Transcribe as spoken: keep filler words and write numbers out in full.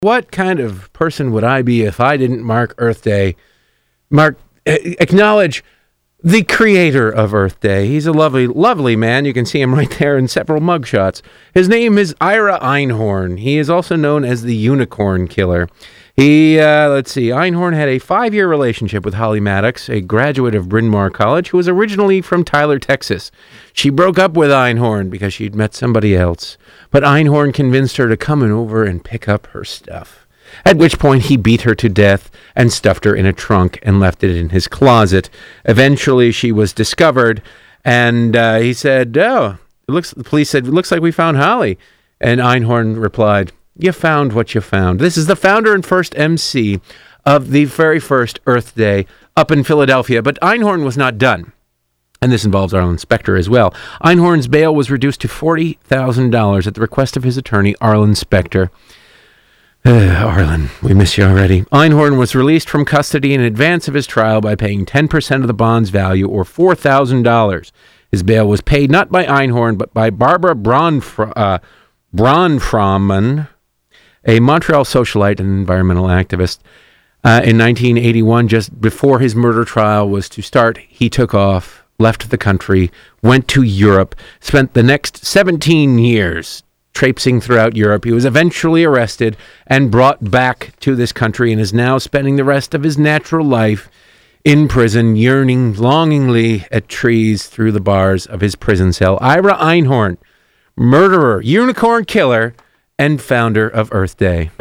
What kind of person would I be if I didn't mark Earth Day? Mark, acknowledge the creator of Earth Day. He's a lovely, lovely man. You can see him right there in several mugshots. His name is Ira Einhorn. He is also known as the Unicorn Killer. He, uh, let's see, Einhorn had a five-year relationship with Holly Maddox, a graduate of Bryn Mawr College, who was originally from Tyler, Texas. She broke up with Einhorn because she'd met somebody else, but Einhorn convinced her to come in over and pick up her stuff, at which point he beat her to death and stuffed her in a trunk and left it in his closet. Eventually, she was discovered, and uh, he said, oh, it looks, the police said, it looks like we found Holly. And Einhorn replied, you found what you found. This is the founder and first M C of the very first Earth Day up in Philadelphia. But Einhorn was not done. And this involves Arlen Specter as well. Einhorn's bail was reduced to forty thousand dollars at the request of his attorney, Arlen Specter. Uh, Arlen, we miss you already. Einhorn was released from custody in advance of his trial by paying ten percent of the bond's value, or four thousand dollars. His bail was paid not by Einhorn, but by Barbara Bronfra, uh, Bronframan, a Montreal socialite and environmental activist. Uh, in nineteen eighty-one, just before his murder trial was to start, he took off, left the country, went to Europe, spent the next seventeen years traipsing throughout Europe. He was eventually arrested and brought back to this country and is now spending the rest of his natural life in prison, yearning longingly at trees through the bars of his prison cell. Ira Einhorn, murderer, unicorn killer, and founder of Earth Day.